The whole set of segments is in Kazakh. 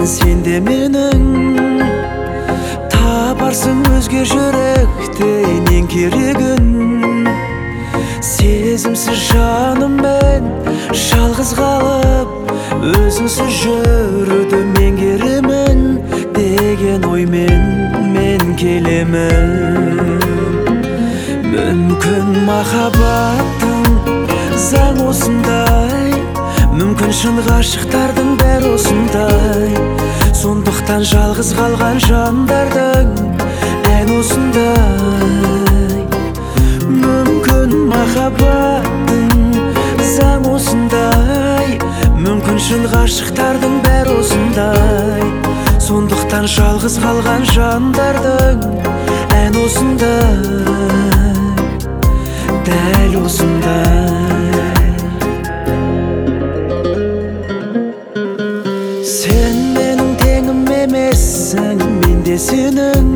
сенде менің, табарсың өзге жүректен ең керегін. Сезімсіз жаныммен жалғыз қалып, өзіңсіз жүруді меңгеремін деген оймен мен келемін. Мүмкін махаббаттың заң осындай, мүмкін шын ғашықтардың бәрі осындай. Сондықтан жалғыз қалған жандардың ән осындай. Мүмкін махаббаттың заң осындай, мүмкін шын ғашықтардың бәрі осындай. Сондықтан жалғыз қалған жандардың ән осындай, дәл осындай. Сен менің теңім емессің, мен де сенің.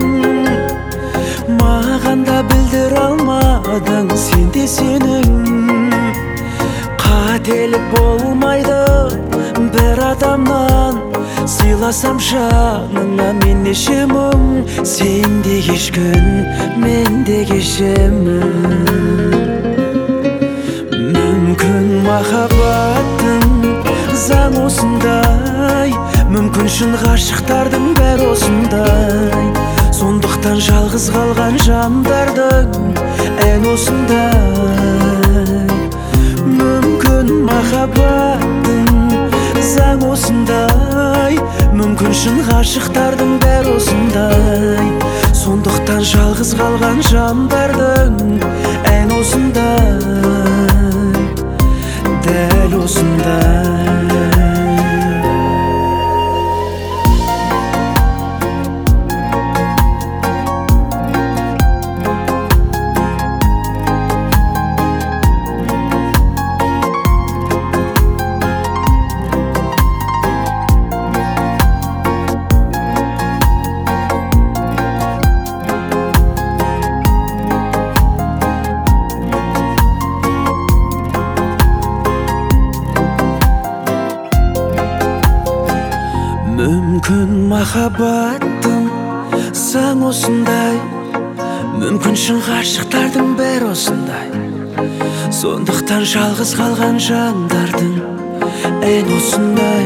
Маған да білдіре алмадың, сен де сенің. Қателік болмайды бір адамнан, сыйласам жаныңа мен неше мың. Сен де кешкін, мен де кешемін. Мүмкін махаббаттың заң осындай, мүмкін шын ғашықтардың бәрі осындай. Сондықтан жалғыз қалған жандардың ән осындай. Мүмкін махаббаттың заң осындай, мүмкін шын ғашықтардың бәрі осындай. Сондықтан жалғыз қалған жандардың ән осындай, дәл осындай. Мүмкін махаббаттың заң осындай, мүмкін шын ғашықтардың бәрі осындай. Сондықтан жалғыз қалған жандардың ән осындай.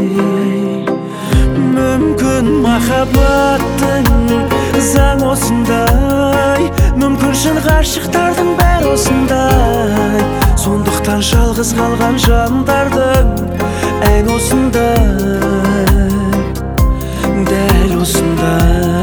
Мүмкін махаббаттың заң осындай, мүмкін шын ғашықтардың бәрі осындай. Сондықтан жалғыз қалған жандардың ән осындай, дәл осындай.